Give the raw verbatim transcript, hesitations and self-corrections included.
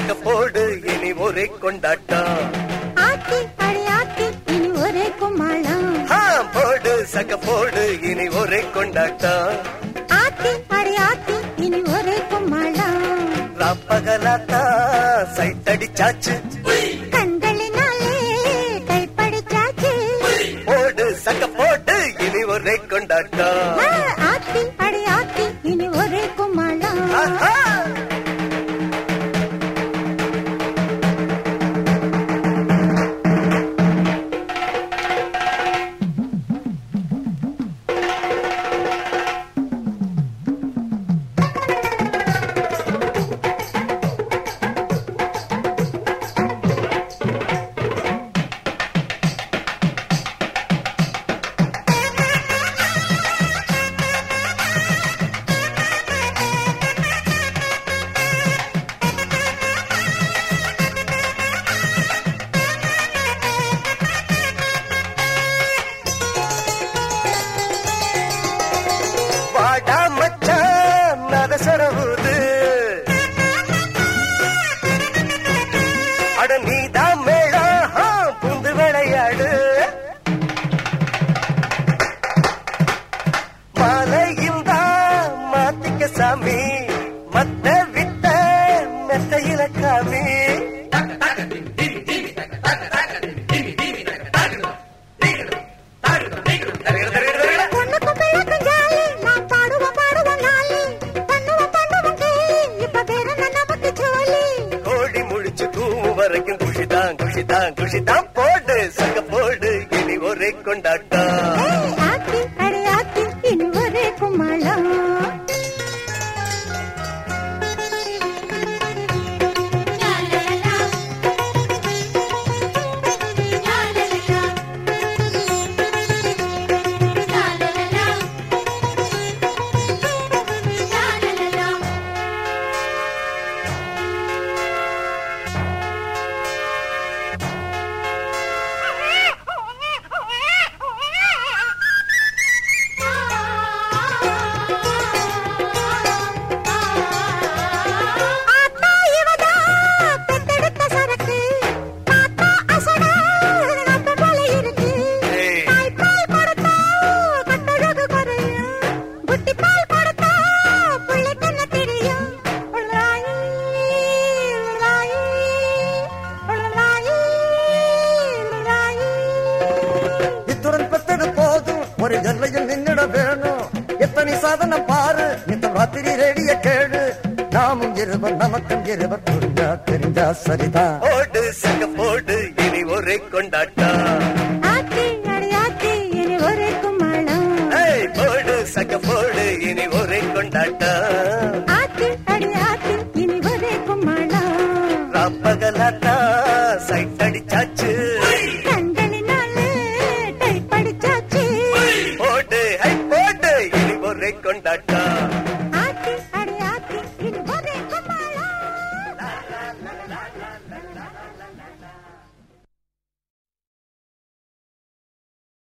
சக்க போடு இனி ஒரே கொண்டாட்டம். ஆத்தி அடி ஆத்தி இனி ஒரே கும்மாளம். போடு சக்க போடு இனி ஒரே கொண்டாட்டம். ஆத்தி அடி ஆத்தி இனி ஒரே கும்மாளம். ராப்பகலாத்தா சைட் அடிச்சாச்சு, கண்களினாலே கைப்படிச்சாச்சு. போடு சக்க போடு இனி ஒரே கொண்டாட்டம். ஆத்தி அடி ஆத்தி இனி ஒரே கும்மாளம். சரவுது அட நீதான் மேளா புந்து விளையாடு. மாலையில் தான் மாத்திக்க சாமி, மத்த விட்ட மெத்தையில காமி. வரைக்கும் குஷிதான் குஷிதான் குஷிதான். போடு சக்க போடு இனி ஒரே கொண்டாட்டம். ஆத்தி அடி ஆத்தி இனி ஒரே கும்மாளம். ஒரு ஜன்மையில் நின்னிட வேணும். எத்தனை சாதனம் பாரு, இந்த ராத்திரி ரேடிய கேடு. நாமும் இருவர் நமக்கும் இருவர் புரிஞ்சா தெரிஞ்சா சரிதான். போடு சக்க போடு இனி ஒரே கொண்டாட்டம். ஆத்தி அடி ஆத்தி இனி ஒரே கும்மாளம். போடு சக்க போடு இனி ஒரே கொண்டாட்டம். ஆத்தி அடி ஆத்தி இனி ஒரே கும்மாளம். ராப்பகலாத்தா சைட் அடிச்சாச்சு, கண்களினாலே கைப்படிச்சாச்சு. போடு ஹை போடு இனி ஒரே கொண்டாட்டம். ஆத்தி அடி ஆத்தி இனி ஒரே கும்மாளம்.